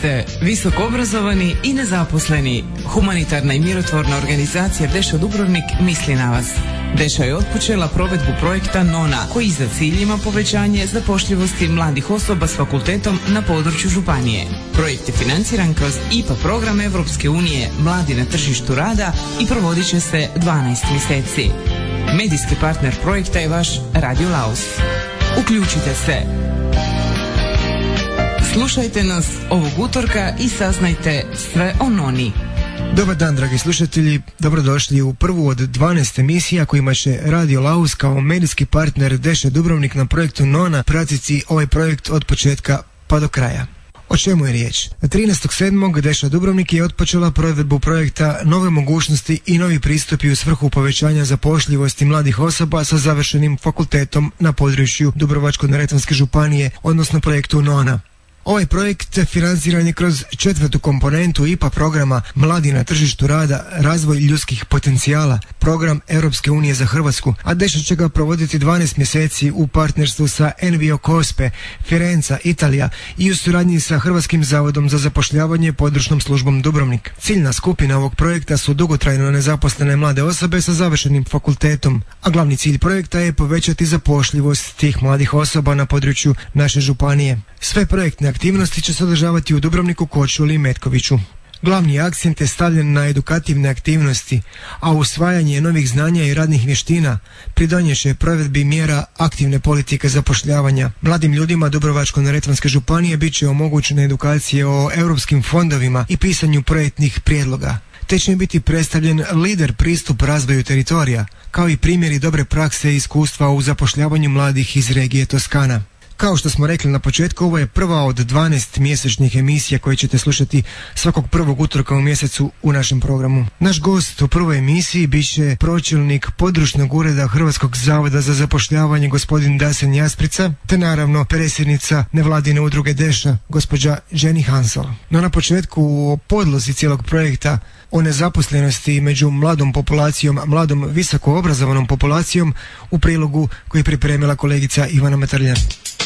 ste visoko obrazovani i nezaposleni, humanitarna i mirotvorna organizacija Deša Dubrovnik misli na vas. Deša je otpočela provedbu projekta NONA, koji za cilj ima povećanje zapošljivosti mladih osoba s fakultetom na području županije. Projekt je financiran kroz IPA program Evropske unije Mladi na tržištu rada i provodit će se 12 mjeseci. Medijski partner projekta je vaš Radio Laus. Uključite se! Slušajte nas ovog utorka i saznajte sve o NONI. Dobar dan, dragi slušatelji, dobrodošli u prvu od 12 emisija kojima će Radio Laus kao medijski partner Deše Dubrovnik na projektu NONA pratiti ovaj projekt od početka pa do kraja. O čemu je riječ? 13.7. Deša Dubrovnik je otpočela provedbu projekta Nove mogućnosti i novi pristupi u svrhu povećanja zapošljivosti mladih osoba sa završenim fakultetom na području Dubrovačko-neretvanske županije, odnosno projektu NONA. Ovaj projekt financiran je kroz 4. komponentu IPA programa Mladi na tržištu rada, razvoj ljudskih potencijala, program Europske unije za Hrvatsku, a Deša će ga provoditi 12 mjeseci u partnerstvu sa NVO COSPE, Firenca, Italija i u suradnji sa Hrvatskim zavodom za zapošljavanje područnom službom Dubrovnik. Ciljna skupina ovog projekta su dugotrajno nezaposlene mlade osobe sa završenim fakultetom, a glavni cilj projekta je povećati zapošljivost tih mladih osoba na području naše županije. Sve projektne aktivnosti će se održavati u Dubrovniku, Korčuli i Metkoviću. Glavni akcent je stavljen na edukativne aktivnosti, a usvajanje novih znanja i radnih vještina pridonijet će provedbi mjera aktivne politike zapošljavanja. Mladim ljudima Dubrovačko-neretvanske županije bit će omogućene edukacije o europskim fondovima i pisanju projektnih prijedloga, te će im biti predstavljen lider pristup razvoju teritorija, kao i primjeri dobre prakse i iskustva u zapošljavanju mladih iz regije Toskana. Kao što smo rekli na početku, ovo je prva od 12 mjesečnih emisija koje ćete slušati svakog prvog utorka u mjesecu u našem programu. Naš gost u prvoj emisiji bit će pročelnik područnog ureda Hrvatskog zavoda za zapošljavanje gospodin Dasen Jasprica, te naravno predsjednica nevladine udruge Deša, gospođa Jenny Hansel. No na početku o podlozi cijelog projekta, o nezaposlenosti među mladom populacijom, mladom visoko obrazovanom populacijom, u prilogu koji je pripremila kolegica Ivana Metarljan.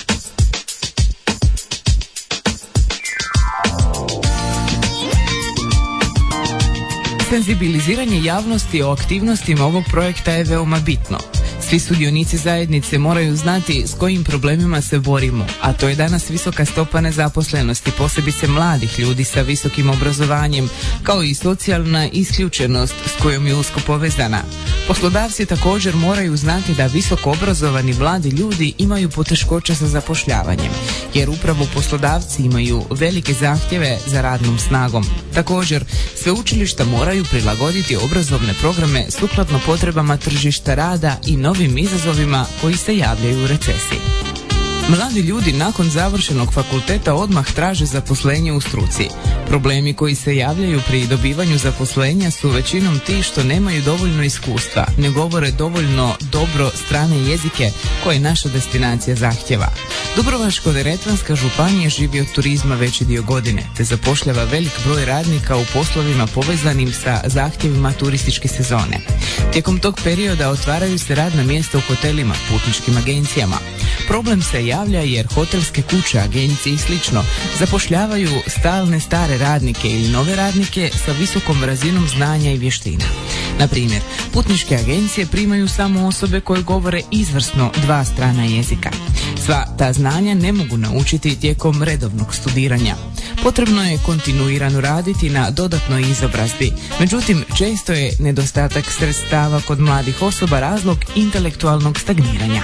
Senzibiliziranje javnosti o aktivnostima ovog projekta je veoma bitno. Svi sudionici zajednice moraju znati s kojim problemima se borimo, a to je danas visoka stopa nezaposlenosti, posebice mladih ljudi sa visokim obrazovanjem, kao i socijalna isključenost s kojom je usko povezana. Poslodavci također moraju znati da visoko obrazovani mladi ljudi imaju poteškoća sa zapošljavanjem, jer upravo poslodavci imaju velike zahtjeve za radnom snagom. Također, sveučilišta moraju prilagoditi obrazovne programe sukladno potrebama tržišta rada i novim izazovima koji se javljaju u recesiji. Mladi ljudi nakon završenog fakulteta odmah traže zaposlenje u struci. Problemi koji se javljaju pri dobivanju zaposlenja su većinom ti što nemaju dovoljno iskustva, ne govore dovoljno dobro strane jezike koje naša destinacija zahtjeva. Dubrovačko-neretvanska županija živi od turizma veći dio godine, te zapošljava velik broj radnika u poslovima povezanim sa zahtjevima turističke sezone. Tijekom tog perioda otvaraju se radna mjesta u hotelima, putničkim agencijama. Problem se javlja jer hotelske kuće, agencije i slično zapošljavaju stalne stare radnike ili nove radnike sa visokom razinom znanja i vještina. Na primjer, putničke agencije primaju samo osobe koje govore izvrsno 2 strana jezika. Sva ta znanja ne mogu naučiti tijekom redovnog studiranja. Potrebno je kontinuirano raditi na dodatnoj izobrazbi, međutim često je nedostatak sredstava kod mladih osoba razlog intelektualnog stagniranja.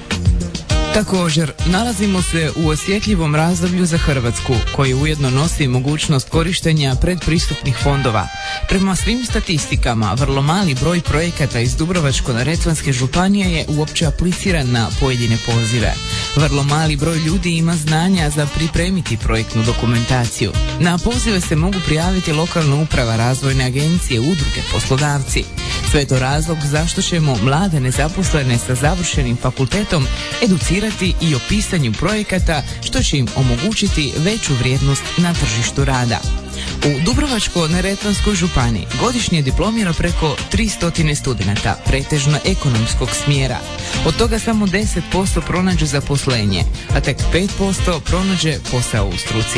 Također, nalazimo se u osjetljivom razdoblju za Hrvatsku, koji ujedno nosi mogućnost korištenja predpristupnih fondova. Prema svim statistikama, vrlo mali broj projekata iz Dubrovačko-neretvanske županije je uopće apliciran na pojedine pozive. Vrlo mali broj ljudi ima znanja za pripremiti projektnu dokumentaciju. Na pozive se mogu prijaviti lokalna uprava, razvojne agencije, udruge, poslodavci. Sve je to razlog zašto ćemo mlade nezaposlene sa završenim fakultetom educirati i o pisanju projekata, što će im omogućiti veću vrijednost na tržištu rada. U Dubrovačko-neretvanskoj županiji godišnje diplomira preko 300 studenata, pretežno ekonomskog smjera. Od toga samo 10% pronađe zaposlenje, a tek 5% pronađe posao u struci.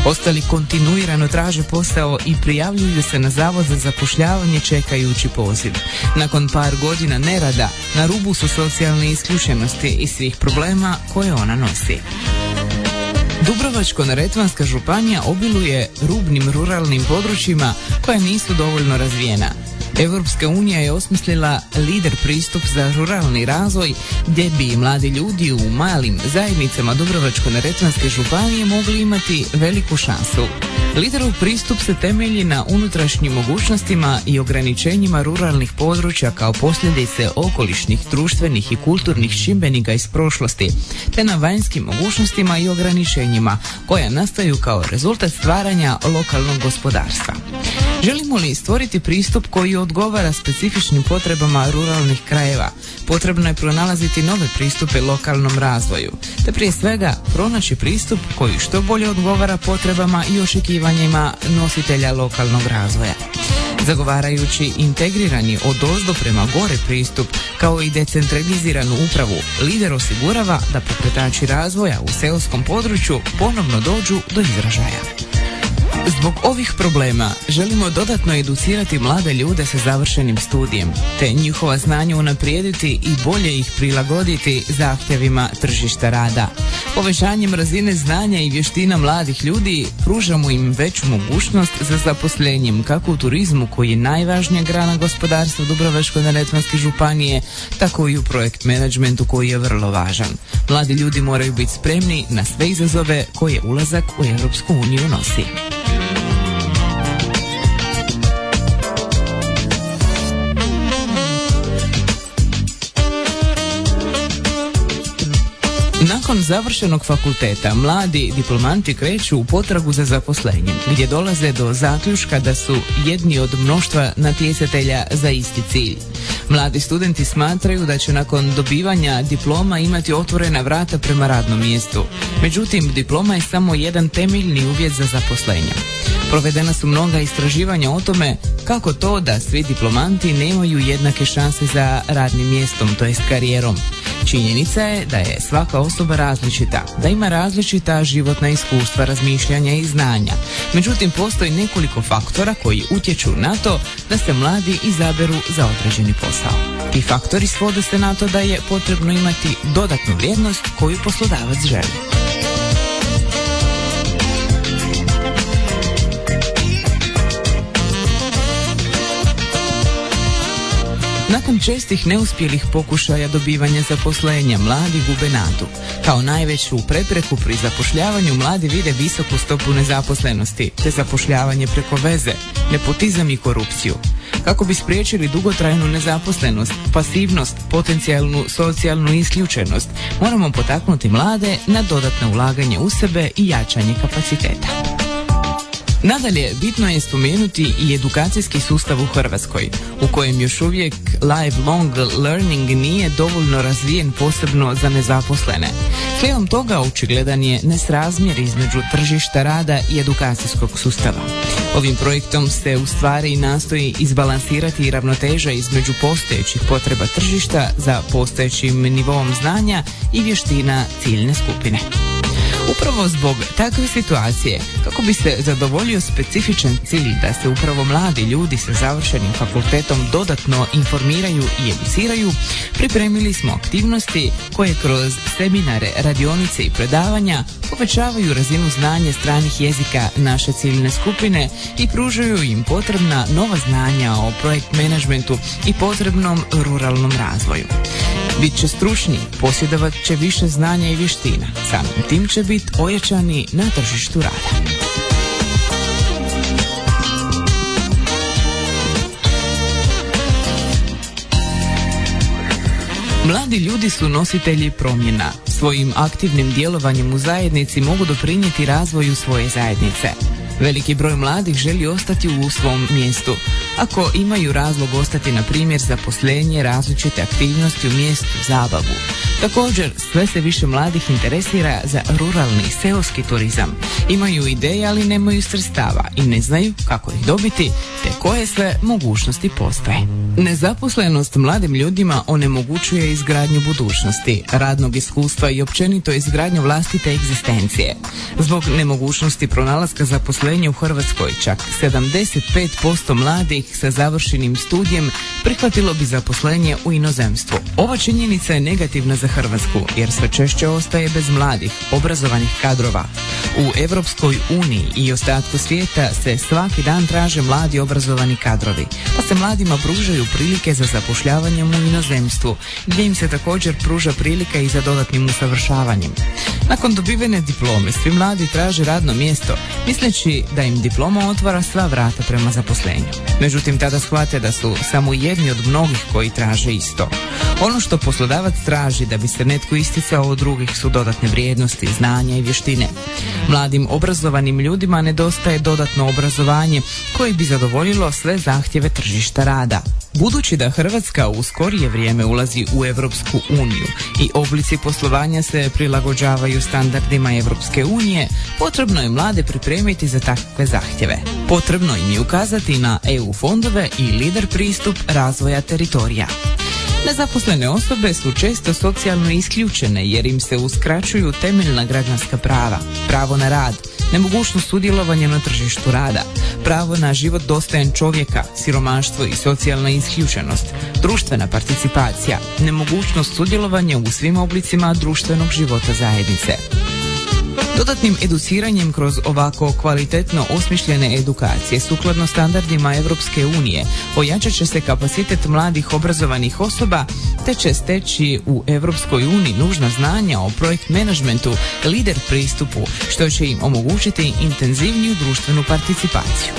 Ostali kontinuirano traže posao i prijavljuju se na Zavod za zapošljavanje čekajući poziv. Nakon par godina nerada, na rubu su socijalne isključenosti i svih problema koje ona nosi. Dubrovačko-neretvanska županija obiluje rubnim ruralnim područjima koja nisu dovoljno razvijena. Europska unija je osmislila lider pristup za ruralni razvoj gdje bi mladi ljudi u malim zajednicama Dubrovačko-neretvanske županije mogli imati veliku šansu. Liderov pristup se temelji na unutrašnjim mogućnostima i ograničenjima ruralnih područja kao posljedice okolišnih, društvenih i kulturnih čimbenika iz prošlosti, te na vanjskim mogućnostima i ograničenjima koja nastaju kao rezultat stvaranja lokalnog gospodarstva. Želimo li stvoriti pristup koji odgovara specifičnim potrebama ruralnih krajeva, potrebno je pronalaziti nove pristupe lokalnom razvoju, te prije svega pronaći pristup koji što bolje odgovara potrebama i očekivanjima nositelja lokalnog razvoja. Zagovarajući integrirani odozdo prema gore pristup kao i decentraliziranu upravu, lider osigurava da pokretači razvoja u seoskom području ponovno dođu do izražaja. Zbog ovih problema želimo dodatno educirati mlade ljude sa završenim studijem, te njihova znanja unaprijediti i bolje ih prilagoditi zahtjevima tržišta rada. Povećanjem razine znanja i vještina mladih ljudi pružamo im veću mogućnost za zaposlenjem kako u turizmu koji je najvažnija grana gospodarstva Dubrovačko-neretvanske županije, tako i u projekt menadžmentu koji je vrlo važan. Mladi ljudi moraju biti spremni na sve izazove koje ulazak u Europsku uniju nosi. Nakon završenog fakulteta, mladi diplomanti kreću u potragu za zaposlenjem, gdje dolaze do zaključka da su jedni od mnoštva natjecatelja za isti cilj. Mladi studenti smatraju da će nakon dobivanja diploma imati otvorena vrata prema radnom mjestu. Međutim, diploma je samo jedan temeljni uvjet za zaposlenje. Provedena su mnoga istraživanja o tome kako to da svi diplomanti nemaju jednake šanse za radnim mjestom, to jest karijerom. Činjenica je da je svaka osoba različita, da ima različita životna iskustva, razmišljanja i znanja. Međutim, postoji nekoliko faktora koji utječu na to da se mladi izaberu za određeni posao. Ti faktori svode se na to da je potrebno imati dodatnu vrijednost koju poslodavac želi. Nakon čestih neuspjelih pokušaja dobivanja zaposlenja, mladi gube nadu. Kao najveću prepreku pri zapošljavanju mladi vide visoku stopu nezaposlenosti, te zapošljavanje preko veze, nepotizam i korupciju. Kako bi spriječili dugotrajnu nezaposlenost, pasivnost, potencijalnu socijalnu isključenost, moramo potaknuti mlade na dodatno ulaganje u sebe i jačanje kapaciteta. Nadalje, bitno je spomenuti i edukacijski sustav u Hrvatskoj, u kojem još uvijek lifelong learning nije dovoljno razvijen, posebno za nezaposlene. Slijedom toga očigledan je nesrazmjer između tržišta rada i edukacijskog sustava. Ovim projektom se u stvari nastoji izbalansirati ravnoteža između postojećih potreba tržišta za postojećim nivom znanja i vještina ciljne skupine. Upravo zbog takve situacije, kako bi se zadovoljio specifičan cilj da se upravo mladi ljudi sa završenim fakultetom dodatno informiraju i educiraju, pripremili smo aktivnosti koje kroz seminare, radionice i predavanja povećavaju razinu znanja stranih jezika naše ciljne skupine i pružaju im potrebna nova znanja o projekt menadžmentu i potrebnom ruralnom razvoju. Bit će stručni, posjedovat će više znanja i vještina, samim tim će biti ojačani na tržištu rada. Mladi ljudi su nositelji promjena. Svojim aktivnim djelovanjem u zajednici mogu doprinijeti razvoju svoje zajednice. Veliki broj mladih želi ostati u svom mjestu. Ako imaju razlog ostati, na primjer, zaposlenje, različite aktivnosti u mjestu, zabavu. Također, sve se više mladih interesira za ruralni, seoski turizam. Imaju ideje, ali nemaju sredstava i ne znaju kako ih dobiti, te koje sve mogućnosti postoje. Nezaposlenost mladim ljudima onemogućuje izgradnju budućnosti, radnog iskustva i općenito izgradnju vlastite egzistencije. Zbog nemogućnosti pronalaska zaposlenja u Hrvatskoj, čak 75% mladih sa završenim studijem prihvatilo bi zaposlenje u inozemstvu. Ova činjenica je negativna za Hrvatsku, jer sve češće ostaje bez mladih, obrazovanih kadrova. U Europskoj uniji i ostatku svijeta se svaki dan traže mladi obrazovani kadrovi, pa se mladima pružaju prilike za zapošljavanjem u inozemstvu, gdje im se također pruža prilika i za dodatnim usavršavanjem. Nakon dobivene diplome, svi mladi traže radno mjesto, misleći da im diploma otvara sva vrata prema zaposlenju. Međutim, tada shvate da su samo jedni od mnogih koji traže isto. Ono što poslodavac traži da bi se netko isticao od drugih su dodatne vrijednosti, znanja i vještine. Mladim obrazovanim ljudima nedostaje dodatno obrazovanje koje bi zadovoljilo sve zahtjeve tržišta rada. Budući da Hrvatska u skorije vrijeme ulazi u Europsku uniju i oblici poslovanja se prilagođavaju standardima Europske unije, potrebno je mlade pripremiti za takve zahtjeve. Potrebno im je ukazati na EU fondove i lider pristup razvoja teritorija. Nezaposlene osobe su često socijalno isključene jer im se uskraćuju temeljna građanska prava, pravo na rad, nemogućnost sudjelovanja na tržištu rada, pravo na život dostojan čovjeka, siromaštvo i socijalna isključenost, društvena participacija, nemogućnost sudjelovanja u svim oblicima društvenog života zajednice. Dodatnim educiranjem kroz ovako kvalitetno osmišljene edukacije sukladno standardima Europske unije ojačat će se kapacitet mladih obrazovanih osoba te će steći u Europskoj uniji nužna znanja o projekt menadžmentu, lider pristupu, što će im omogućiti intenzivniju društvenu participaciju.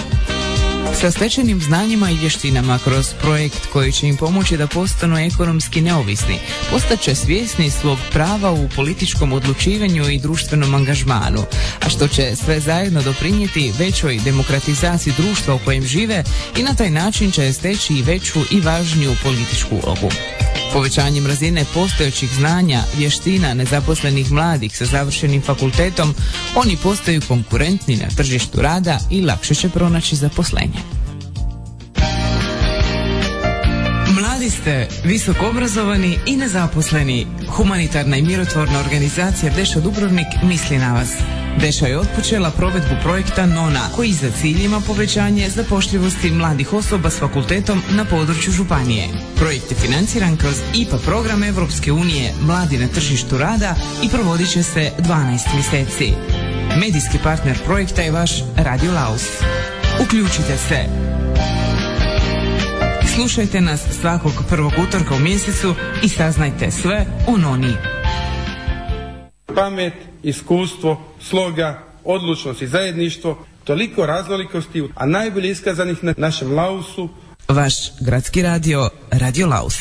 Sa stečenim znanjima i vještinama kroz projekt koji će im pomoći da postanu ekonomski neovisni, postaće svjesni svog prava u političkom odlučivanju i društvenom angažmanu, a što će sve zajedno doprinijeti većoj demokratizaciji društva u kojem žive i na taj način će steći i veću i važniju političku ulogu. Povećanjem razine postojećih znanja, vještina nezaposlenih mladih sa završenim fakultetom, oni postaju konkurentni na tržištu rada i lakše će pronaći zaposlenje. Mladi ste, visoko obrazovani i nezaposleni. Humanitarna i mirotvorna organizacija Deša Dubrovnik misli na vas. Deša je otpočela provedbu projekta NONA, koji za cilj ima povećanje zapošljivosti mladih osoba s fakultetom na području županije. Projekt je financiran kroz IPA program Europske unije Mladi na tržištu rada i provodit će se 12 mjeseci. Medijski partner projekta je vaš Radio Laus. Uključite se! Slušajte nas svakog prvog utorka u mjesecu i saznajte sve o NONI. Pamet, iskustvo, sloga, odlučnost i zajedništvo, toliko raznolikosti, a najbolje iskazanih na našem Lausu. Vaš gradski radio, Radio Laus.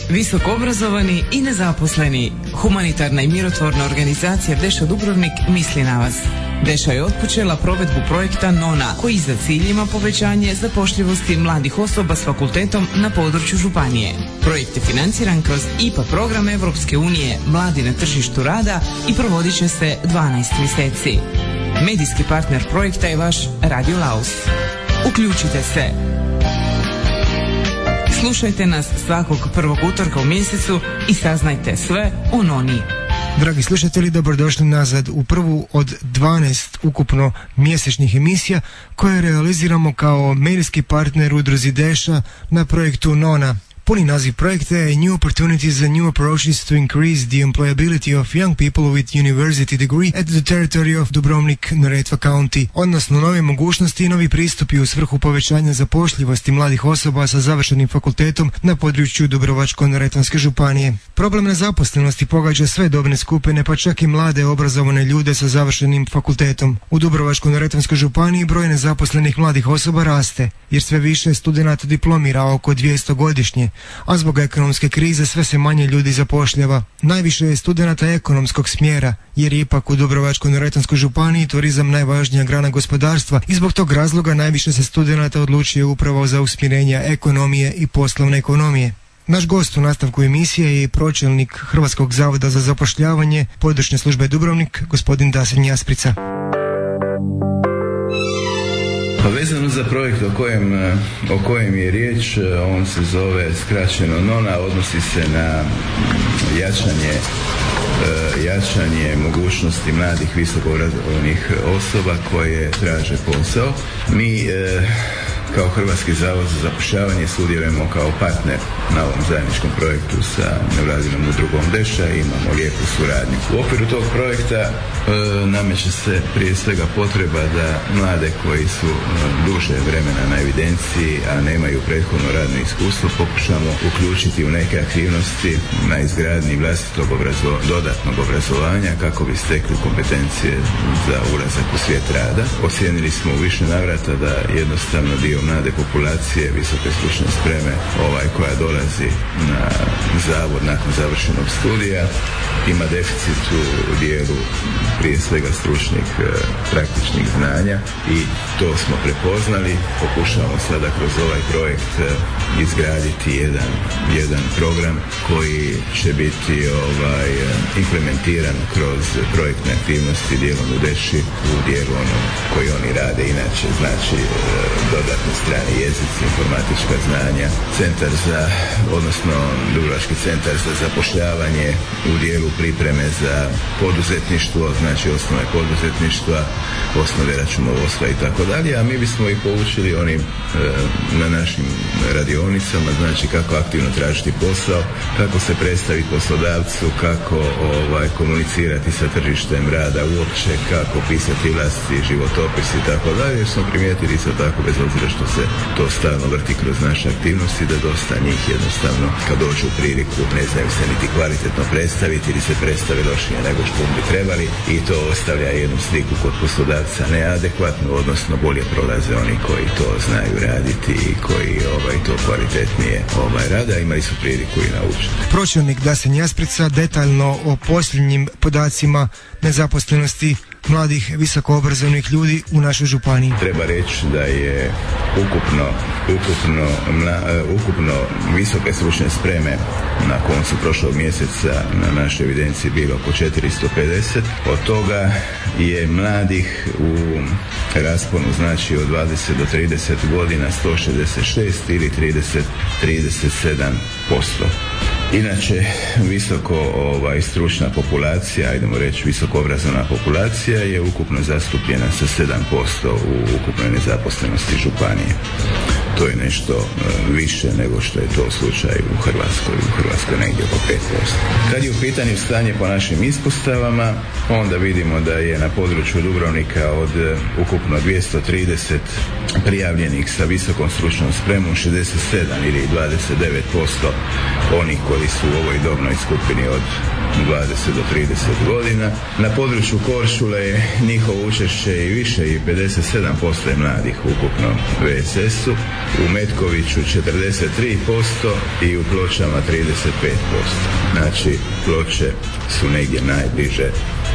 visoko obrazovani i nezaposleni. Humanitarna i mirotvorna organizacija Deša Dubrovnik misli na vas. Deša je otpočela provedbu projekta NONA, koji za cilj ima povećanje zapošljivosti mladih osoba s fakultetom na području županije. Projekt je financiran kroz IPA program Evropske unije Mladi na tržištu rada i provodit će se 12 mjeseci. Medijski partner projekta je vaš Radio Laus. Uključite se! Slušajte nas svakog prvog utorka u mjesecu i saznajte sve o NONI. Dragi slušatelji, dobrodošli nazad u prvu od 12 ukupno mjesečnih emisija koje realiziramo kao medijski partner udruzi Deša na projektu NONA. Puni naziv projekta je New Opportunities and New Approaches to Increase the Employability of Young People with University Degree at the Territory of Dubrovnik-Neretva County, odnosno nove mogućnosti i novi pristupi u svrhu povećanja zapošljivosti mladih osoba sa završenim fakultetom na području Dubrovačko-neretvanske županije. Problem nezaposlenosti pogađa sve dobne skupine, pa čak i mlade obrazovane ljude sa završenim fakultetom. U Dubrovačko-neretvanskoj županiji broj nezaposlenih mladih osoba raste, jer sve više studenata diplomira, oko 200 godišnje, a zbog ekonomske krize sve se manje ljudi zapošljava. Najviše je studenata ekonomskog smjera, jer je ipak u Dubrovačko-neretvanskoj županiji turizam najvažnija grana gospodarstva i zbog tog razloga najviše se studenata odlučuje upravo za usmjerenja ekonomije i poslovne ekonomije. Naš gost u nastavku emisije je pročelnik Hrvatskog zavoda za zapošljavanje područne službe Dubrovnik, gospodin Dasen Jasprica. Pa vezano za projekt o kojem je riječ, on se zove skraćeno NONA, odnosi se na jačanje mogućnosti mladih visokoobrazovanih osoba koje traže posao. Mi kao Hrvatski zavod za zapošljavanje sudjelujemo kao partner na ovom zajedničkom projektu sa nevladinom udrugom Deša i imamo lijepu suradnju. U okviru tog projekta nameće se prije svega potreba da mlade koji su duže vremena na evidenciji, a nemaju prethodno radno iskustvo, pokušamo uključiti u neke aktivnosti na izgradnji vlastitog dodatnog obrazovanja kako bi stekli kompetencije za ulazak u svijet rada. Ocijenili smo u više navrata da jednostavno dio mlade populacije visoke stručne spreme koja dolazi na zavod nakon završenog studija ima deficit u dijelu prije svega stručnih praktičnih znanja i to smo prepoznali. Pokušavamo sada kroz ovaj projekt izgraditi jedan program koji će biti implementiran kroz projektne aktivnosti dijelom u Deši, u dijelu koji oni rade inače, znači dodatni strani jezici, informatička znanja, Dubrovački centar za zapošljavanje u dijelu pripreme za poduzetništvo, znači osnove poduzetništva, osnove računovodstva i tako dalje, a mi bismo ih poučili onim na našim radionicama, znači kako aktivno tražiti posao, kako se predstaviti poslodavcu, kako komunicirati sa tržištem rada uopće, kako pisati vlastiti životopis i tako dalje, jer smo primijetili isto tako, bez obzira što se to stalno vrti kroz naše aktivnosti, da dosta njih jednostavno kad dođu u priliku ne znaju se niti kvalitetno predstaviti ili se predstavi lošije nego što bi trebali i to ostavlja jednu sliku kod poslodavca neadekvatnu, odnosno bolje prolaze oni koji to znaju raditi i koji to kvalitetnije rade, a imali su priliku i naučiti. Pročelnik Dasen Jasprica detaljno o posljednjim podacima nezaposlenosti mladih visokoobrazovnih ljudi u našoj županiji. Treba reći da je ukupno visoke stručne spreme na koncu prošlog mjeseca na našoj evidenciji bilo oko 450. Od toga je mladih u rasponu, znači od 20 do 30 godina 166 ili 37%. Inače, visoko stručna populacija, idemo reći visoko obrazovana populacija je ukupno zastupljena sa 7% u ukupnoj nezaposlenosti županije. To je nešto više nego što je to slučaj u Hrvatskoj. U Hrvatskoj negdje oko 5%. Kad je u pitanju stanje po našim ispostavama, onda vidimo da je na području Dubrovnika od ukupno 230 prijavljenih sa visokom stručnom spremom 67 ili 29% onih koji koji su u ovoj dobnoj skupini od 20 do 30 godina. Na području Korčule je njihovo učešće i više, i 57% je mladih ukupno u VSS-u, u Metkoviću 43% i u Pločama 35%. Znači, Ploče su negdje najbliže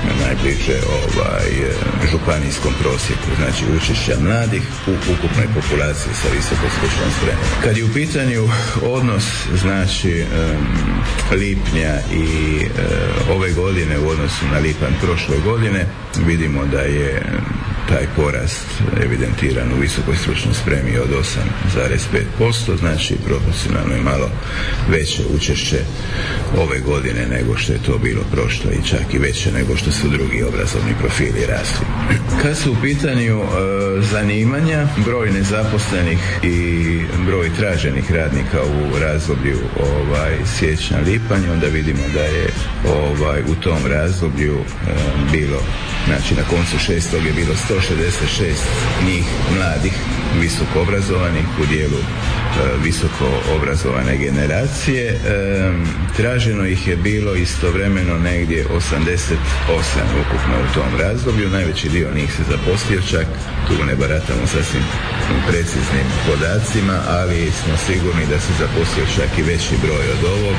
županijskom prosjeku, znači učešća mladih u ukupnoj populaciji sa visokom stručnom spremom. Kad je u pitanju odnos, znači lipnja i ove godine u odnosu na lipanj prošle godine, vidimo da je taj porast evidentiran u visokoj stručnoj spremi od 8,5%, znači proporcionalno je malo veće učešće ove godine nego što je to bilo prošlo i čak i veće nego što su drugi obrazovni profili rasli. Kad su u pitanju zanimanja, broj nezaposlenih i broj traženih radnika u razdoblju siječnja-lipanj, onda vidimo da je u tom razdoblju bilo, znači na koncu 6. je bilo 166 njih mladih, visoko obrazovanih u dijelu visoko obrazovane generacije. Traženo ih je bilo istovremeno negdje 88 ukupno u tom razdoblju. Najveći dio njih se zaposlio, čak tu ne baratamo sasvim preciznim podacima, ali smo sigurni da se zaposlio čak i veći broj od ovog,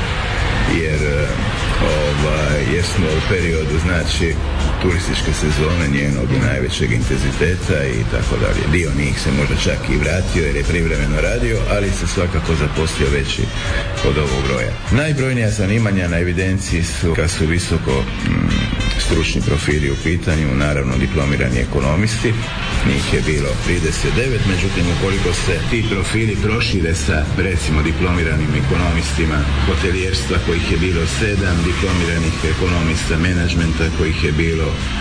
jer smo u periodu, znači, turističke sezone, njenog najvećeg intenziteta i tako dalje. Dio njih se možda čak i vratio jer je privremeno radio, ali se svakako zaposlio veći od ovog broja. Najbrojnija zanimanja na evidenciji su, kad su visoko stručni profili u pitanju, naravno diplomirani ekonomisti, njih je bilo 39, međutim ukoliko se ti profili prošire sa, recimo, diplomiranim ekonomistima hotelijerstva kojih je bilo 7, diplomiranih ekonomista menadžmenta kojih je bilo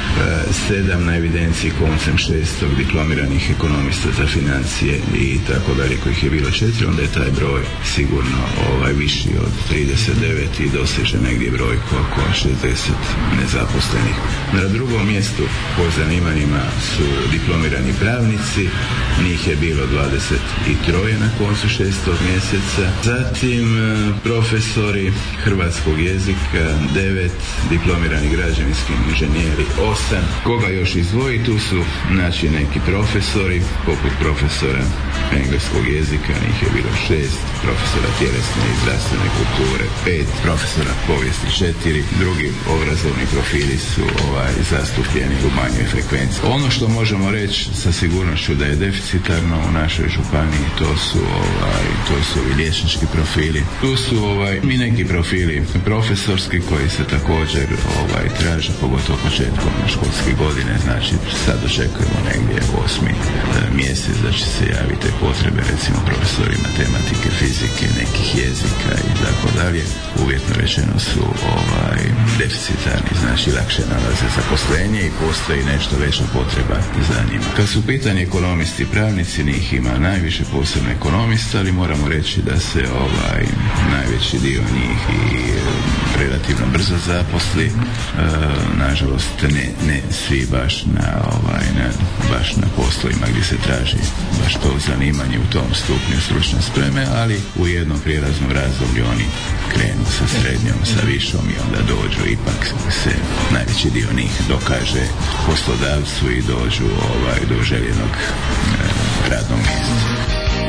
7 na evidenciji koncem 6. diplomiranih ekonomista za financije i tako dalje kojih je bilo 4, onda je taj broj sigurno viši od 39 i doseže negdje brojku oko 60 nezaposlenih. Na drugom mjestu po zanimanjima su diplomirani pravnici, njih je bilo 23 na koncu 6. mjeseca. Zatim profesori hrvatskog jezika 9, diplomirani građevinski inženjeri 8. Koga još izdvoji? Tu su, znači, neki profesori, poput profesora engleskog jezika, njih je bilo 6, profesora tjelesne i zdravstvene kulture 5, profesora povijesti 4, drugi obrazovni profili su zastupljeni u manjoj frekvenciji. Ono što možemo reći sa sigurnošću da je deficitarno u našoj županiji, to su i liječnički profili. Tu su i neki profili profesorski koji se također traže, pogotovo početkom školske godine, znači sad očekujemo negdje 8. mjesec da će se javiti potrebe, recimo profesori matematike, fizike, nekih jezika i tako dalje. Uvjetno rečeno su deficitarni, znači lakše nalaze zaposlenje i postoji nešto veća potreba za njima. Kad su pitanje ekonomisti i pravnici, njih ima najviše, posebno ekonomista, ali moramo reći da se najveći dio njih i relativno brzo zaposli. Nažalost ne svi baš na poslovima gdje se traži baš to zanimanje u tom stupnju stručne spreme, ali u jednom prijelaznom razdoblju oni krenu sa srednjom, sa višom i onda dođu, ipak se najveći dio njih dokaže poslodavcu i dođu do željenog radnog mjesta.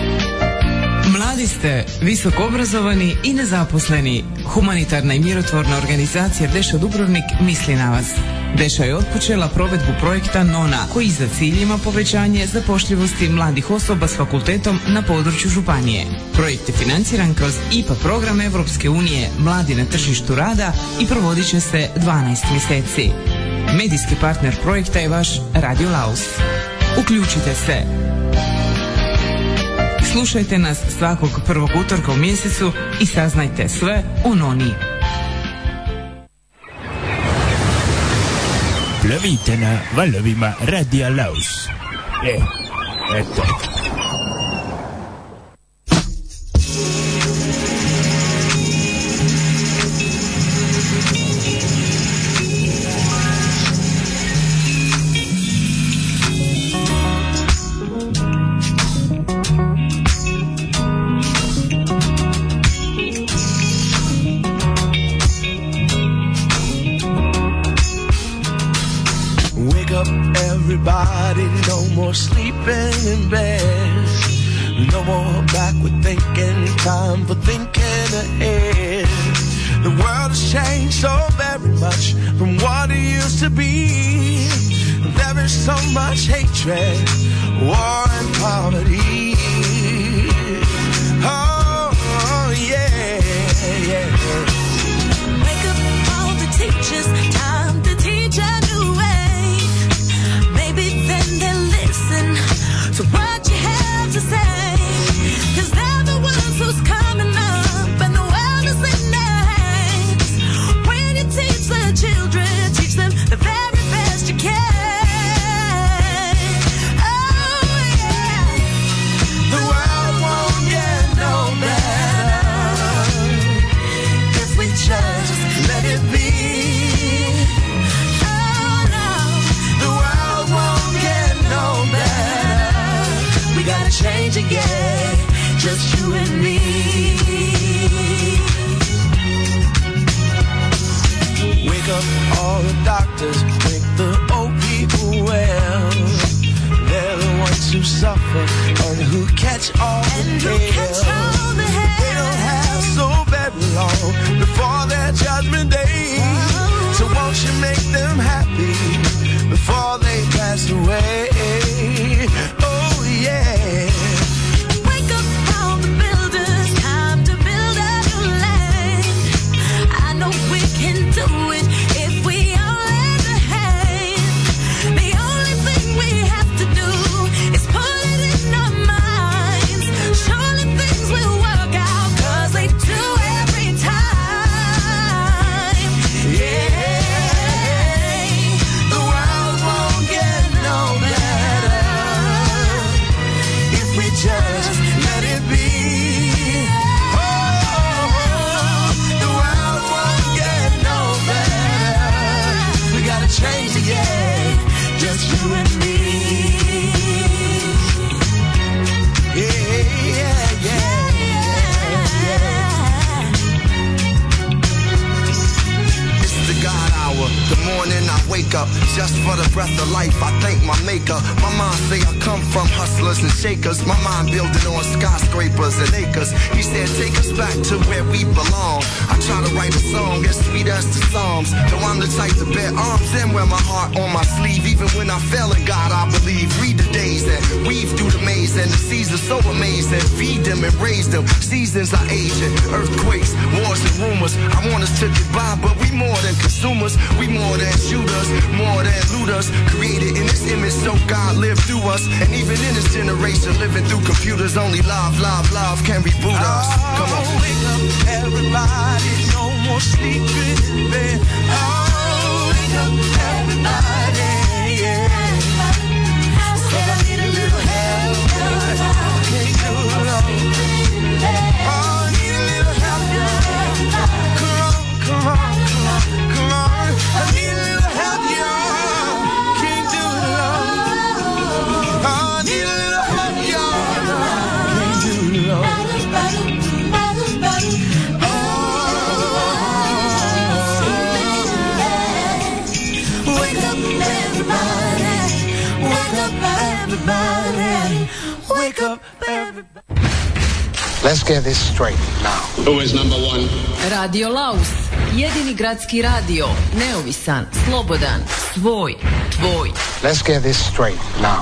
Mladi ste, visoko obrazovani i nezaposleni. Humanitarna i mirotvorna organizacija Deša Dubrovnik misli na vas. Deša je otpočela provedbu projekta NONA, koji za cilj ima povećanje zapošljivosti mladih osoba s fakultetom na području županije. Projekt je financiran kroz IPA program Evropske unije Mladi na tržištu rada i provodit će se 12 mjeseci. Medijski partner projekta je vaš Radio Laus. Uključite se! Slušajte nas svakog prvog utorka u mjesecu i saznajte sve o NONI. Plovite na valovima Radija Laus. Eto. up everybody, no more sleeping in bed. No more backward thinking, time for thinking ahead. The world has changed so very much from what it used to be. There is so much hatred, war and poverty. Oh, yeah, yeah. Wake up all the teachers, time to teach a new way. Maybe then they'll listen to what you have to say. 'Cause they're the ones who's coming up and the world is in their hands. When you teach the children, teach them the very best you can. Just let it be. Oh no, the world won't get no better. We gotta change again, just you and me. Wake up all the doctors, make the old people well. They're the ones who suffer and who catch all the hell. They don't have so very long before their judgment day. So won't you make them happy before they pass away? Oh yeah. Wake up all the builders, time to build a new land. I know we can do it if we all lend a hand. The only thing we have to do is put it in our minds. Surely things will work out, 'cause they do every time. Yeah, the world won't get no better if we just let it be. Oh, the world won't get no better. We gotta change again, just you and me. Yeah, yeah, yeah, yeah. It's the God hour. The morning I wake up, just for the breath of life, I thank my maker. My mind say I come from hustlers and shakers. My mind building on skyscrapers and acres. He said take us back to where we belong. I try to write a song as sweet as the Psalms. Though I'm the type to bear arms and wear my heart on my sleeve. Even when I fail in God, I believe. Read the days and weave through the maze, and the seasons so amazing. Feed them and raise them. Seasons are aging, earthquakes, wars and rumors. I want us to get by, but we more than consumers. We more than shooters, more than looters. Created in this image so God lived through us. And even in this generation living through computers, only love, love, love can reboot us. Come on. Wake up everybody, no more sleeping in bed. Oh, wake up everybody, yeah. 'Cause I need a little help. Can't do it alone. Oh, I need a little help, yeah. Come on, come on, come on, come on. I need a little help, y'all. Can't do it alone. Oh, I need a little help, y'all. Can't do it alone. Wake up everybody. Wake up everybody. Wake up everybody. Let's get this straight now. Who is number one? Radio Laus. Jedini gradski radio. Neovisan, slobodan, svoj, tvoj. Let's get this straight now.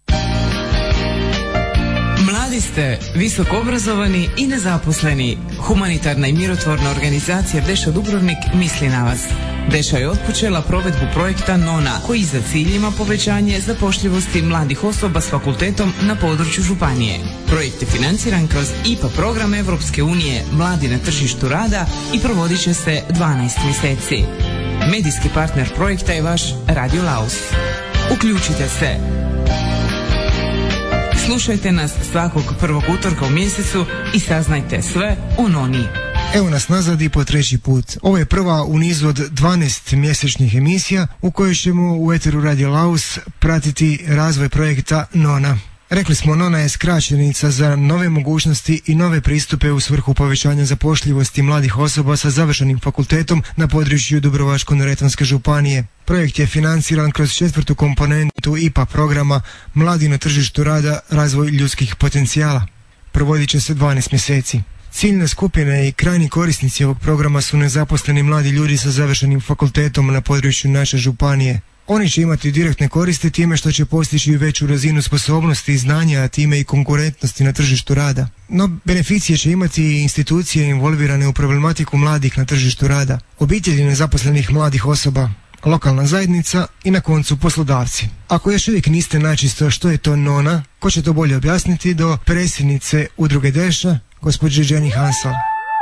Mladi ste, visoko obrazovani i nezaposleni. Humanitarna i mirotvorna organizacija Deša Dubrovnik misli na vas. Deša je otpočela provedbu projekta NONA, koji za cilj ima povećanje zapošljivosti mladih osoba s fakultetom na području županije. Projekt je financiran kroz IPA program Evropske unije Mladi na tržištu rada i provodit će se 12 mjeseci. Medijski partner projekta je vaš Radio Laus. Uključite se! Slušajte nas svakog prvog utorka u mjesecu i saznajte sve o NONI. Evo nas nazad i po treći put. Ovo je prva u nizu od 12 mjesečnih emisija u kojoj ćemo u eteru Radio Laus pratiti razvoj projekta NONA. Rekli smo, Nona je skraćenica za nove mogućnosti i nove pristupe u svrhu povećanja zapošljivosti mladih osoba sa završenim fakultetom na području Dubrovačko-neretvanske županije. Projekt je financiran kroz 4. komponentu IPA programa Mladi na tržištu rada, razvoj ljudskih potencijala. Provodit će se 12 mjeseci. Ciljne skupine i krajnji korisnici ovog programa su nezaposleni mladi ljudi sa završenim fakultetom na području naše županije. Oni će imati direktne koristi time što će postići veću razinu sposobnosti i znanja, a time i konkurentnosti na tržištu rada. No, beneficije će imati i institucije involvirane u problematiku mladih na tržištu rada, obitelji nezaposlenih mladih osoba, lokalna zajednica i na koncu poslodavci. Ako još uvijek niste načisto što je to Nona, ko će to bolje objasniti do predsjednice udruge Deša, gospođe Jenny Hansel.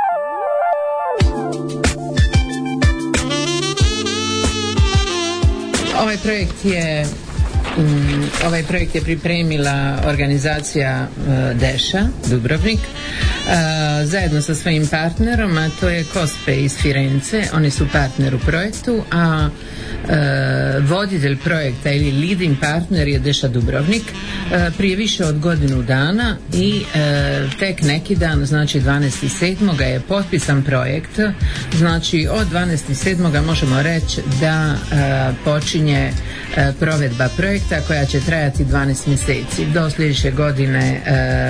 Ovaj projekt je pripremila organizacija Deša Dubrovnik zajedno sa svojim partnerom, a to je Cospe iz Firence. Oni su partner u projektu, a voditelj projekta ili leading partner je Deša Dubrovnik. Prije više od godinu dana i tek neki dan, znači 12.7. je potpisan projekt. Znači od 12.7. možemo reći da počinje provedba projekta koja će trajati 12 mjeseci do sljedeće godine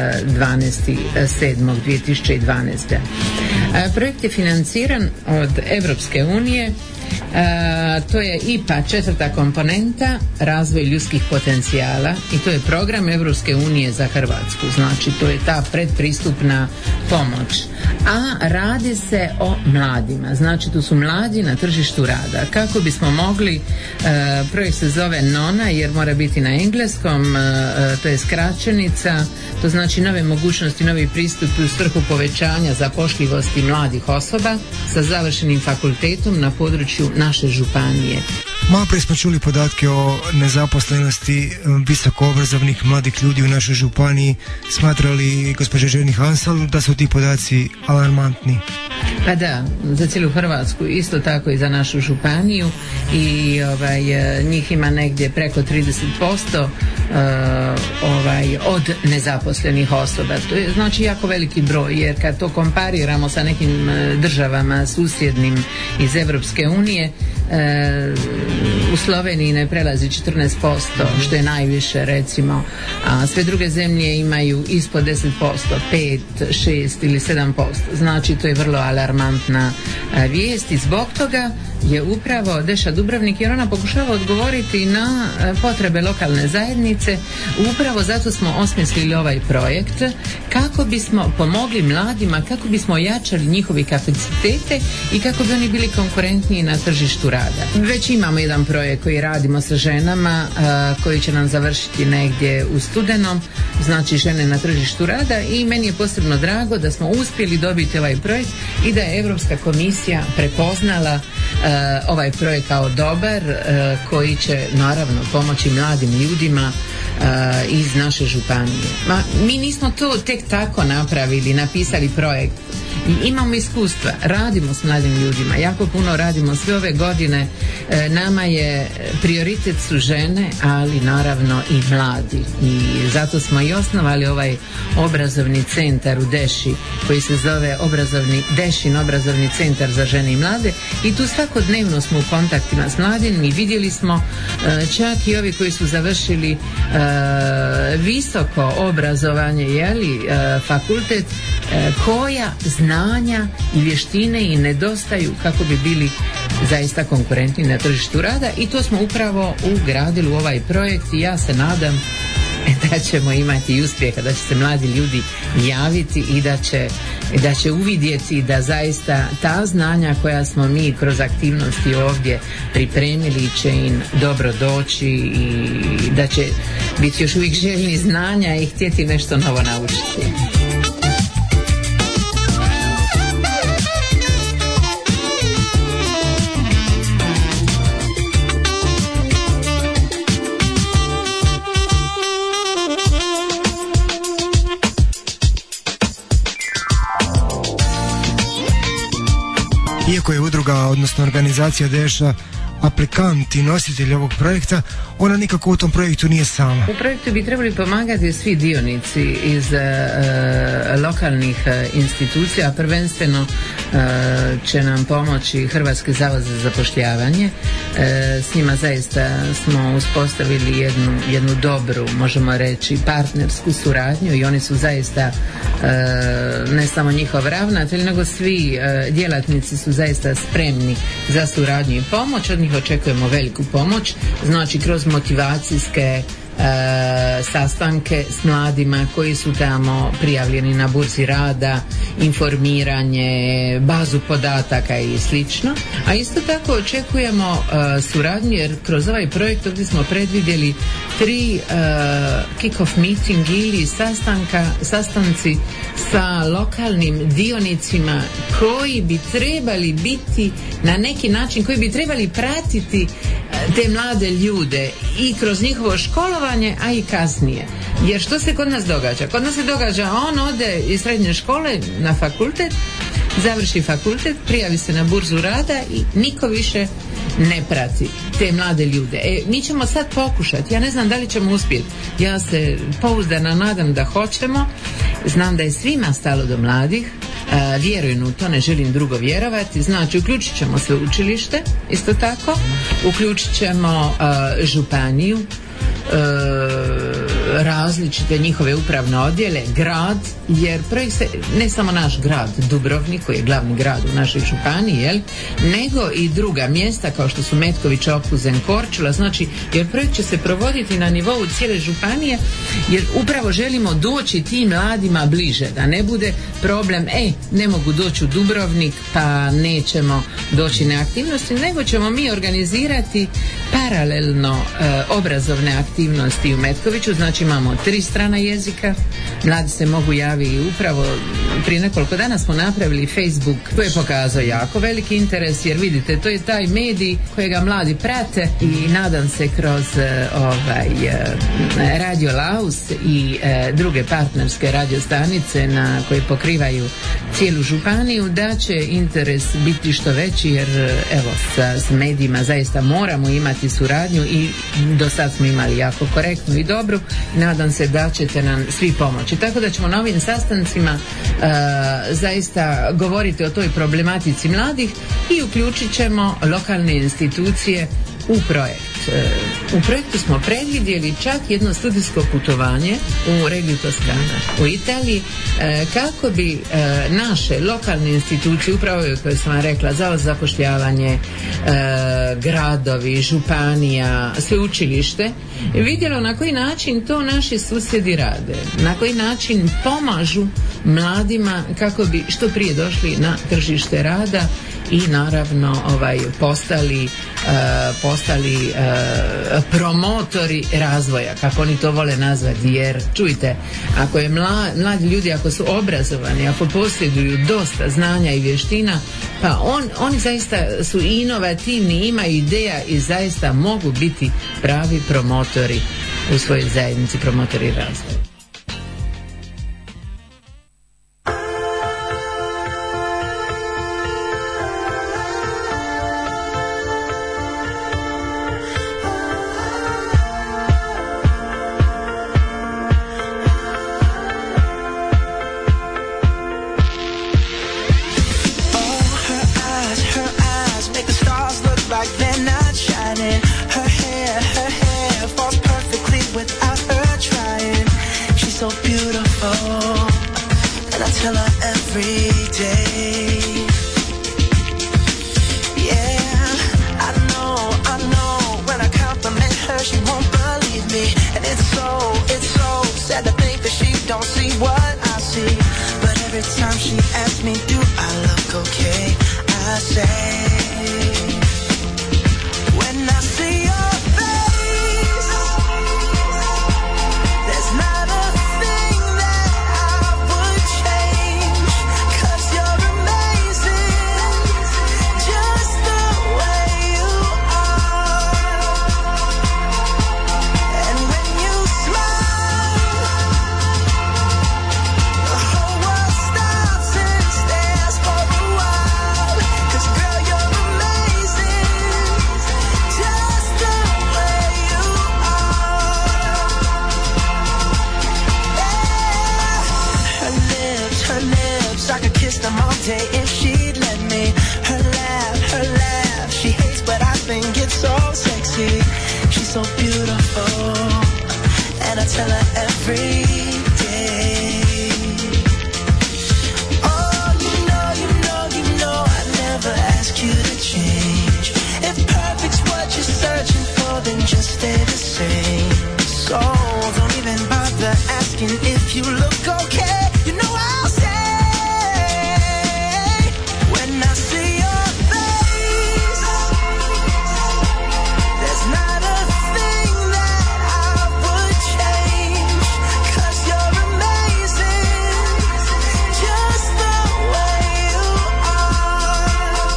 12.7.2012. Projekt je financiran od Evropske unije. To je IPA 4. komponenta, razvoj ljudskih potencijala, i to je program Evropske unije za Hrvatsku. Znači to je ta predpristupna pomoć, a radi se o mladima. Znači tu su mladi na tržištu rada. Kako bismo mogli, projekt se zove Nona jer mora biti na engleskom, to je skraćenica, to znači nove mogućnosti, novi pristup u svrhu povećanja zapošljivosti mladih osoba sa završenim fakultetom na području naše županije. Malo prije smo čuli podatke o nezaposlenosti visokoobrazovnih mladih ljudi u našoj županiji. Smatra li gospođa Jenny Hansel da su ti podaci alarmantni? Pa da, za cijelu Hrvatsku, isto tako i za našu županiju, i njih ima negdje preko 30% od nezaposlenih osoba. To je znači jako veliki broj, jer kad to kompariramo sa nekim državama susjednim iz Evropske unije, u Sloveniji ne prelazi 14%, što je najviše recimo, a sve druge zemlje imaju ispod 10%, 5, 6 ili 7%. Znači to je vrlo alarmantna vijest, i zbog toga je upravo Deša Dubrovnik, jer ona pokušava odgovoriti na potrebe lokalne zajednice. Upravo zato smo osmislili ovaj projekt, kako bismo pomogli mladima, kako bismo ojačali njihove kapacitete i kako bi oni bili konkurentniji na tržištu rada. Već imamo jedan projekt koji radimo sa ženama, koji će nam završiti negdje u studenom, znači žene na tržištu rada, i meni je posebno drago da smo uspjeli dobiti ovaj projekt i da je Europska komisija prepoznala ovaj projekt kao dobar, koji će naravno pomoći mladim ljudima iz naše županije. Mi nismo to tek tako napravili, napisali projekt. Imamo iskustva, radimo s mladim ljudima, jako puno radimo sve ove godine. Nama je prioritet su žene, ali naravno i mladi, i zato smo i osnovali ovaj obrazovni centar u Deši koji se zove Dešin obrazovni centar za žene i mlade, i tu svakodnevno smo u kontaktima s mladim i vidjeli smo čak i ovi koji su završili visoko obrazovanje, fakultet, koja znanja i vještine i nedostaju kako bi bili zaista konkurentni na tržištu rada, i to smo upravo ugradili u ovaj projekt, i ja se nadam da ćemo imati uspjeha, da će se mladi ljudi javiti i da će uvidjeti da zaista ta znanja koja smo mi kroz aktivnosti ovdje pripremili će im dobro doći i da će biti još uvijek željni znanja i htjeti nešto novo naučiti. Iako je udruga, odnosno organizacija Deša aplikant i nositelj ovog projekta, ona nikako u tom projektu nije sama. U projektu bi trebali pomagati svi dionici iz lokalnih institucija, prvenstveno će nam pomoći Hrvatski zavod za zapošljavanje. S njima zaista smo uspostavili jednu dobru, možemo reći, partnersku suradnju i oni su zaista ne samo njihov ravnatelj, nego svi djelatnici su zaista spremni za suradnju i pomoć. Od njih očekujemo veliku pomoć, znači kroz motivacijske sastanke s mladima koji su tamo prijavljeni na burzi rada, informiranje, bazu podataka i slično. A isto tako očekujemo suradnju, jer kroz ovaj projekt ovdje smo predvidjeli 3 kick-off meeting ili sastanci sa lokalnim dionicima koji bi trebali biti na neki način, koji bi trebali pratiti te mlade ljude i kroz njihovo školovanje, a i kasnije. Jer što se kod nas događa? Kod nas se događa, on ode iz srednje škole na fakultet, završi fakultet, prijavi se na burzu rada i niko više ne prati te mlade ljude. Mi ćemo sad pokušati, ja ne znam da li ćemo uspjeti, ja se pouzdano nadam da hoćemo, znam da je svima stalo do mladih, vjerujem u to, ne želim drugo vjerovati, znači uključit ćemo sveučilište, isto tako, uključit ćemo županiju, različite njihove upravne odjele, grad, jer projekt se, ne samo naš grad Dubrovnik koji je glavni grad u našoj županiji, nego i druga mjesta kao što su Metković, Opuzen, Korčula, znači jer projekt će se provoditi na nivou cijele županije, jer upravo želimo doći tim mladima bliže, da ne bude problem, ne mogu doći u Dubrovnik pa nećemo doći na aktivnosti, nego ćemo mi organizirati paralelno obrazovne aktivnosti u Metkoviću, znači imamo 3 strana jezika, mladi se mogu javiti i upravo prije nekoliko dana smo napravili Facebook koji je pokazao jako veliki interes, jer vidite, to je taj medij kojega mladi prate i nadam se kroz Radio Laus i druge partnerske radiostanice na koje pokrivaju cijelu županiju, da će interes biti što veći, jer evo s medijima zaista moramo imati suradnju i do sad smo imali jako korektnu i dobru. Nadam se da ćete nam svi pomoći. Tako da ćemo na ovim sastancima zaista govoriti o toj problematici mladih i uključit ćemo lokalne institucije u projekt. U projektu smo predvidjeli čak jedno studijsko putovanje u regiju Toskana, u Italiji, kako bi naše lokalne institucije, upravo koje sam vam rekla, Zavod za zapošljavanje, gradovi, županija, sveučilište, vidjelo na koji način to naši susjedi rade, na koji način pomažu mladima kako bi što prije došli na tržište rada i naravno postali promotori razvoja, kako oni to vole nazvati, jer čujte, ako je mladi ljudi, ako su obrazovani, ako posjeduju dosta znanja i vještina, pa oni zaista su inovativni, imaju ideja i zaista mogu biti pravi promotori u svojoj zajednici, promotori razvoja. You're DJ if she'd let me. Her laugh, she hates but I think it's so sexy. She's so beautiful, and I tell her every day. Oh, you know, I never ask you to change. If perfect's what you're searching for, then just stay the same. So don't even bother asking if you look okay. You know I'll say when I see your face, there's not a thing that I would change, 'cause you're amazing, just the way you are.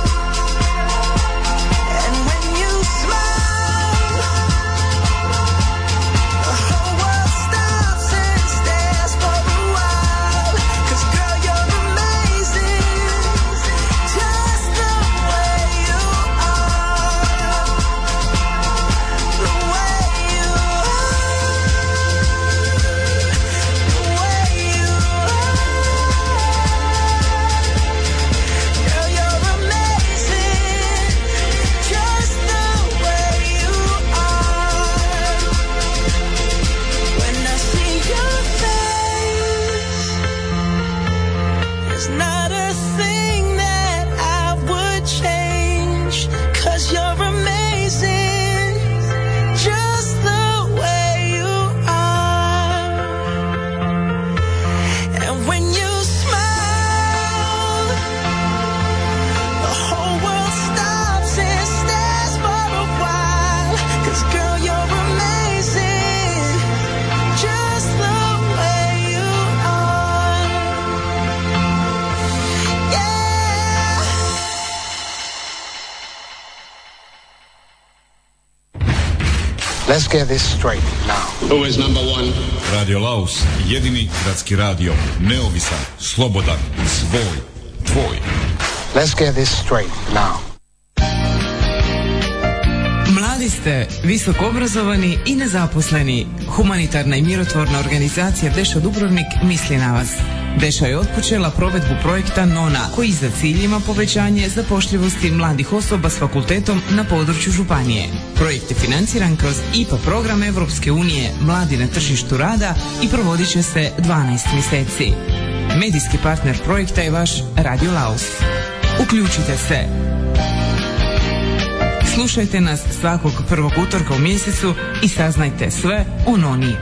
And when you smile, the whole world stops and stares for a while. 'Cause girl, you're amazing, just the way you are. The way you are. The way you are. Girl, you're amazing, just the way you are. When I see your face, there's not a thing that I would change, 'cause you're amazing, just the way you are. And when you smile, the whole world stops and stares for a while. 'Cause girl, you're amazing, just the way you are. Yeah. Let's get this straight now. Who is number one? Radio Laus, jedini gradski radio, neovisan, slobodan, svoj, tvoj. Let's get this straight now. Mladi ste, visoko obrazovani i nezaposleni. Humanitarna i mirotvorna organizacija Dešo Dubrovnik misli na vas. Deša je otpočela provedbu projekta NONA, koji za cilj ima povećanje zapošljivosti mladih osoba s fakultetom na području županije. Projekt je financiran kroz IPA program Evropske unije Mladi na tržištu rada i provodit će se 12 mjeseci. Medijski partner projekta je vaš Radio Laus. Uključite se! Slušajte nas svakog prvog utorka u mjesecu i saznajte sve o NONI.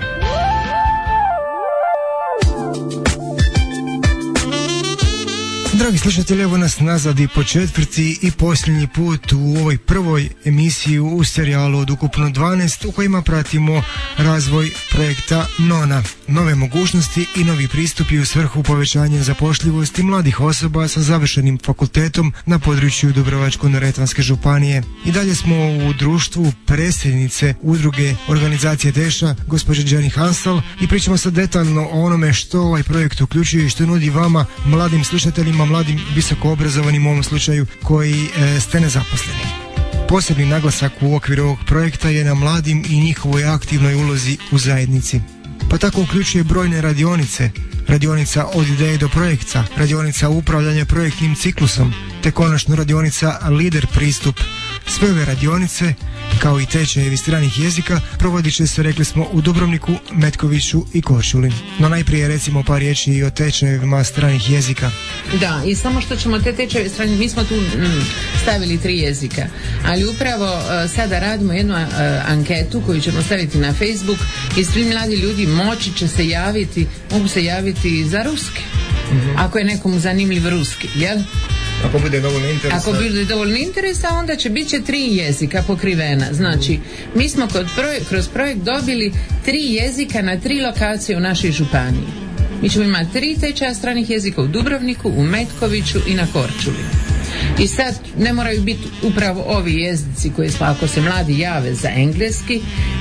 Dragi slušatelji, evo nas nazad i po četvrti i posljednji put u ovoj prvoj emisiji u serijalu od ukupno 12 u kojima pratimo razvoj projekta NONA, nove mogućnosti i novi pristupi u svrhu povećanja zapošljivosti mladih osoba sa završenim fakultetom na području Dubrovačko-neretvanske županije. I dalje smo u društvu predsjednice udruge organizacije Deša, gospođe Jenny Hansel, i pričamo sad detaljno o onome što ovaj projekt uključuje i što nudi vama, mladim slušateljima, mladim visoko obrazovanim u ovom slučaju, koji ste nezaposleni. Posebni naglasak u okviru ovog projekta je na mladim i njihovoj aktivnoj ulozi u zajednici. Pa tako uključuje brojne radionice, radionica od ideje do projekta, radionica upravljanja projektnim ciklusom, te konačno radionica lider pristup. Sve ove radionice, kao i tečajevi stranih jezika, provodit će se, rekli smo, u Dubrovniku, Metkoviću i Korčuli. No najprije recimo par riječi i o tečajevima stranih jezika. Da, i samo što ćemo te tečajeve stranih, mi smo tu stavili 3 jezika, ali upravo sada radimo jednu anketu koju ćemo staviti na Facebook i svi mladi ljudi moći će se javiti, mogu se javiti za ruski. Ako je nekomu zanimljiv ruski, jel? Ako bude dovoljno interesa. Ako bude dovoljno interesa, onda će bit će 3 jezika pokrivena. Znači, mi smo kroz projekt dobili 3 jezika na 3 lokacije u našoj županiji. Mi ćemo imati 3 tečaja stranih jezika u Dubrovniku, u Metkoviću i na Korčuli. I sad ne moraju biti upravo ovi jezici koji, ako se mladi jave za engleski,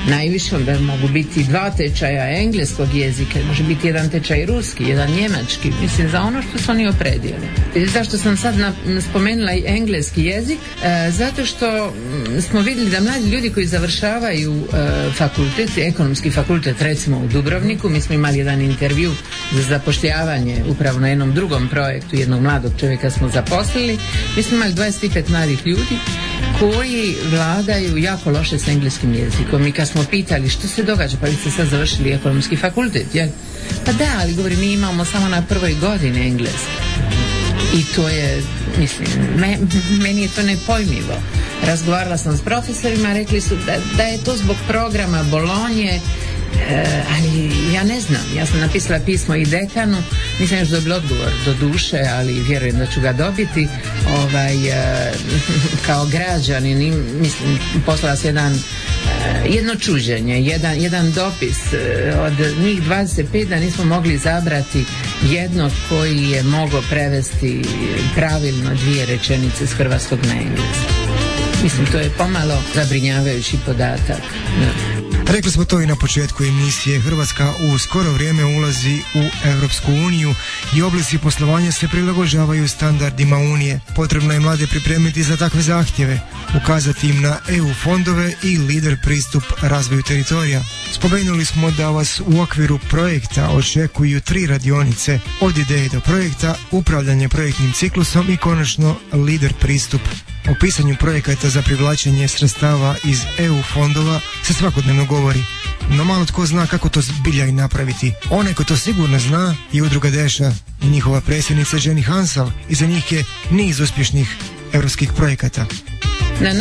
najviše, onda mogu biti 2 tečaja engleskog jezika, može biti 1 tečaj ruski, 1 njemački, mislim za ono što su oni opredijeli. Zašto sam sad spomenula i engleski jezik? Zato što smo vidjeli da mladi ljudi koji završavaju fakultet, ekonomski fakultet recimo u Dubrovniku, mi smo imali jedan intervju za zapošljavanje upravo na jednom drugom projektu, jednog mladog čovjeka smo zaposlili, mi smo imali 25 mladih ljudi koji vladaju jako loše s engleskim jezikom i kad smo pitali što se događa, pa vi ste sad završili ekonomski fakultet, jel? Pa da, ali govori, mi imamo samo na prvoj godini engleski. I to je, mislim, meni je to nepojmljivo. Razgovarala sam s profesorima, rekli su da je to zbog programa Bolonje, ali ja ne znam, ja sam napisala pismo i dekanu, nisam još dobila odgovor do duše, ali vjerujem da ću ga dobiti. Kao građanin, mislim, poslala se jedno čuđenje, jedan dopis od njih 25 da nismo mogli izabrati jednog koji je mogao prevesti pravilno 2 rečenice s hrvatskog na engleski. Mislim, to je pomalo zabrinjavajući podatak. Rekli smo to i na početku emisije. Hrvatska u skoro vrijeme ulazi u Europsku uniju i oblici poslovanja se prilagođavaju standardima Unije. Potrebno je mlade pripremiti za takve zahtjeve, ukazati im na EU fondove i lider pristup razvoju teritorija. Spomenuli smo da vas u okviru projekta očekuju 3 radionice, od ideje do projekta, upravljanje projektnim ciklusom i konačno lider pristup. O pisanju projekata za privlačenje sredstava iz EU fondova se svakodnevno govori, no malo tko zna kako to zbilja i napraviti. Onaj ko to sigurno zna je Udruga Deša i njihova predsjednica Jenny Hansal, i za njih je niz uspješnih europskih projekata. Na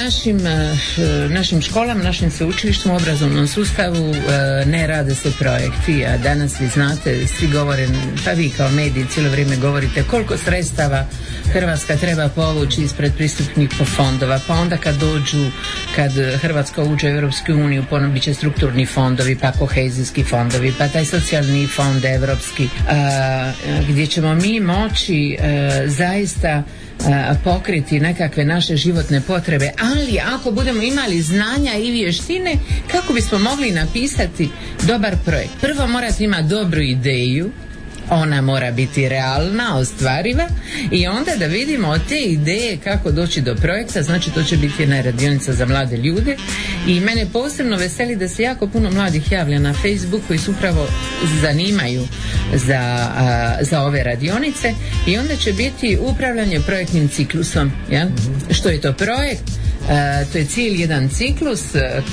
našim školama, našim sveučilištima, u obrazovnom sustavu ne rade se projekti, a danas vi znate, svi govore, pa vi kao mediji cijelo vrijeme govorite koliko sredstava Hrvatska treba povući iz predpristupnih fondova, pa onda kad Hrvatska uđe u Europsku uniju, ponovno bit će strukturni fondovi, pa kohezijski fondovi, pa taj socijalni fond evropski, gdje ćemo mi moći zaista pokriti nekakve naše životne potrebe, ali ako budemo imali znanja i vještine, kako bismo mogli napisati dobar projekt? Prvo morate imati dobru ideju, ona mora biti realna, ostvariva, i onda da vidimo od te ideje kako doći do projekta. Znači to će biti jedna radionica za mlade ljude i mene posebno veseli da se jako puno mladih javlja na Facebooku koji se upravo zanimaju za ove radionice, i onda će biti upravljanje projektnim ciklusom, ja? Što je to projekt? To je cijeli jedan ciklus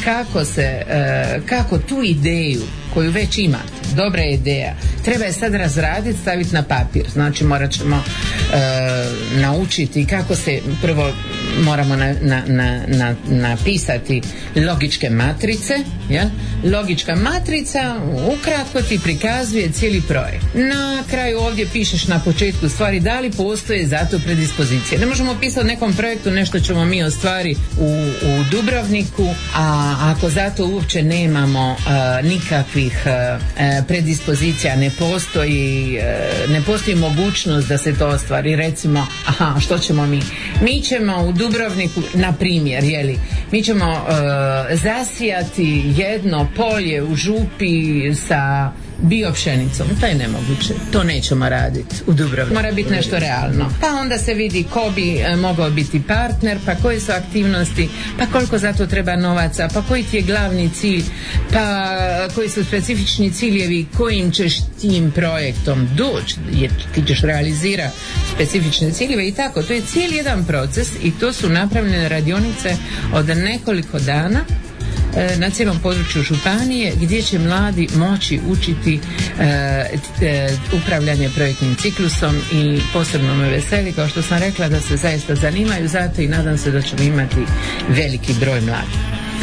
kako tu ideju koju već imate, dobra ideja, treba je sad razraditi, staviti na papir. Znači morat ćemo naučiti kako se, prvo moramo napisati logičke matrice, ja? Logička matrica ukratko ti prikazuje cijeli projekt. Na kraju ovdje pišeš na početku stvari da li postoje za to predispozicije. Ne možemo pisati nekom projektu nešto ćemo mi ostvariti u Dubrovniku, a ako zato uopće nemamo nikakvih predispozicija, ne postoji mogućnost da se to ostvari. Recimo, što ćemo mi? Mi ćemo u Dubrovniku, na primjer, mi ćemo zasijati jedno polje u župi sa biopšenicom. To je nemoguće. To nećemo raditi u Dubrovniku. Mora biti nešto realno. Pa onda se vidi ko bi mogao biti partner, pa koje su aktivnosti, pa koliko za to treba novaca, pa koji ti je glavni cilj, pa koji su specifični ciljevi kojim ćeš tim projektom doći, jer ti ćeš realizirati specifične ciljeve i tako. To je cijeli jedan proces i to su napravljene radionice od nekoliko dana na cijelom području županije gdje će mladi moći učiti upravljanje projektnim ciklusom, i posebno me veseli, kao što sam rekla, da se zaista zanimaju zato i nadam se da ćemo imati veliki broj mladih.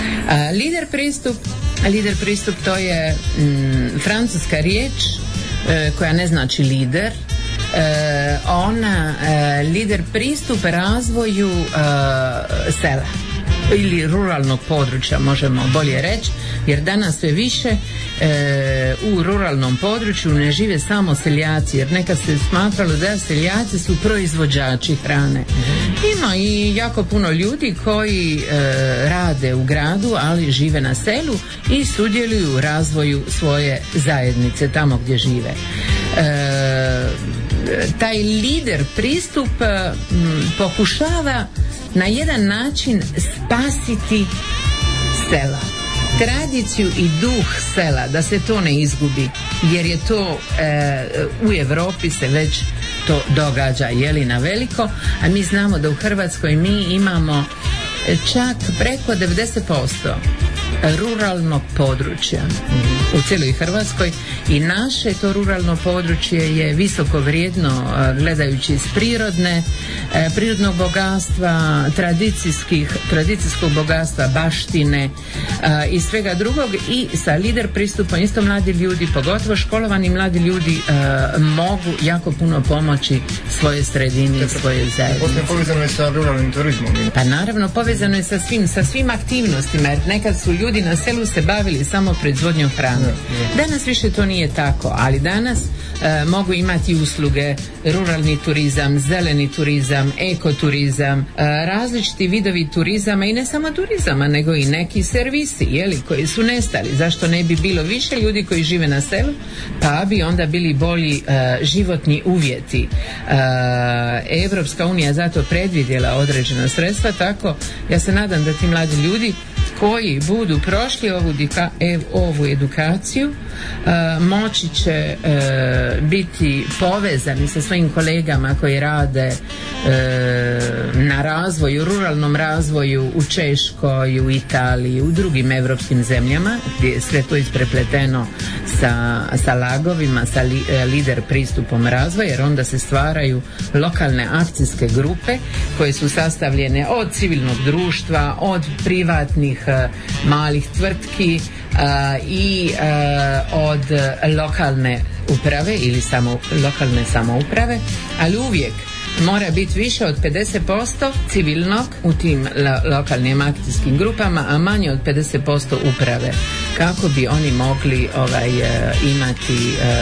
Lider pristup to je francuska riječ koja ne znači lider. Lider pristup razvoju sela. ili ruralnog područja, možemo bolje reći, jer danas sve više u ruralnom području ne žive samo seljaci, jer nekad se smatralo da seljaci su proizvođači hrane. Ima i jako puno ljudi koji rade u gradu, ali žive na selu i sudjeluju u razvoju svoje zajednice tamo gdje žive. Taj lider pristup pokušava na jedan način spasiti sela, tradiciju i duh sela, da se to ne izgubi, jer je to u Europi se već to događa, jeli, na veliko, a mi znamo da u Hrvatskoj mi imamo čak preko 90% ruralnog područja u cijeloj Hrvatskoj, i naše to ruralno područje je visoko vrijedno gledajući iz prirodnog bogatstva, tradicijskog bogatstva, baštine i svega drugog, i sa lider pristupom isto mladi ljudi, pogotovo školovani mladi ljudi, mogu jako puno pomoći svoje sredini i svoje zajednice. Povezano je sa ruralnim turizmom? Pa naravno, povezano je sa svim aktivnostima, jer nekad su ljudi na selu se bavili samo proizvodnjom hrane. Danas više to nije tako, ali danas mogu imati usluge, ruralni turizam, zeleni turizam, ekoturizam, različiti vidovi turizama, i ne samo turizama, nego i neki servisi, jeli, koji su nestali. Zašto ne bi bilo više ljudi koji žive na selu, pa bi onda bili bolji životni uvjeti. Evropska unija zato predvidjela određena sredstva, tako ja se nadam da ti mladi ljudi koji budu prošli ovu edukaciju moći će biti povezani sa svojim kolegama koji rade na razvoju, ruralnom razvoju u Češkoj, u Italiji, u drugim evropskim zemljama, gdje je sve to isprepleteno sa lagovima, sa lider pristupom razvoja, jer onda se stvaraju lokalne akcijske grupe koje su sastavljene od civilnog društva, od privatnih malih tvrtki i od lokalne uprave ili lokalne samouprave, ali uvijek mora biti više od 50% civilnog u tim lokalnim akcijskim grupama, a manje od 50% uprave, kako bi oni mogli imati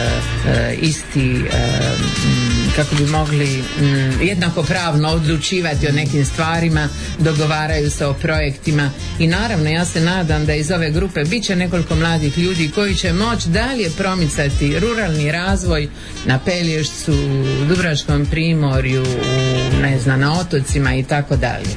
isti kako bi mogli jednakopravno odlučivati o nekim stvarima, dogovaraju se o projektima. I naravno ja se nadam da iz ove grupe bit će nekoliko mladih ljudi koji će moći dalje promicati ruralni razvoj na Pelješcu, u Dubrovačkom primorju, na otocima i tako dalje.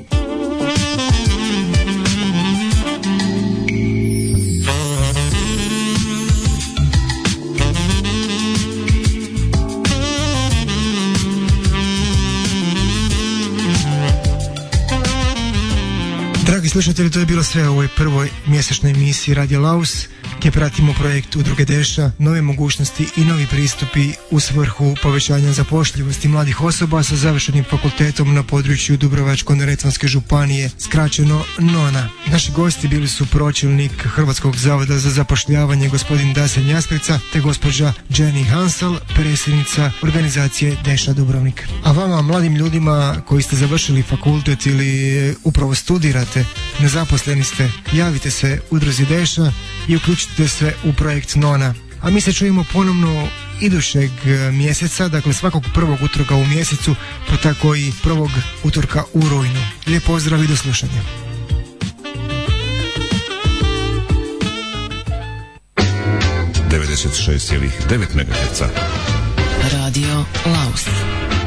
Dragi slušatelji, to je bilo sve u ovoj prvoj mjesečnoj emisiji Radio Laus, gdje pratimo projekt Udruge Deša, nove mogućnosti i novi pristupi u svrhu povećanja zapošljivosti mladih osoba sa završenim fakultetom na području Dubrovačko-neretvanske županije, skraćeno NONA. Naši gosti bili su pročelnik Hrvatskog zavoda za zapošljavanje gospodin Dasen Jasprica te gospođa Jenny Hansel, predsjednica organizacije Deša Dubrovnik. A vama, mladim ljudima koji ste završili fakultet ili upravo studirate, nezaposleni ste, javite se Udruzi Deša i uključite se u projekt NONA. A mi se čujemo ponovno idućeg mjeseca, dakle svakog prvog utorka u mjesecu, pa tako i prvog utorka u rujnu. Lijep pozdrav i do slušanja. ...96,9 MHz. Radio Laus.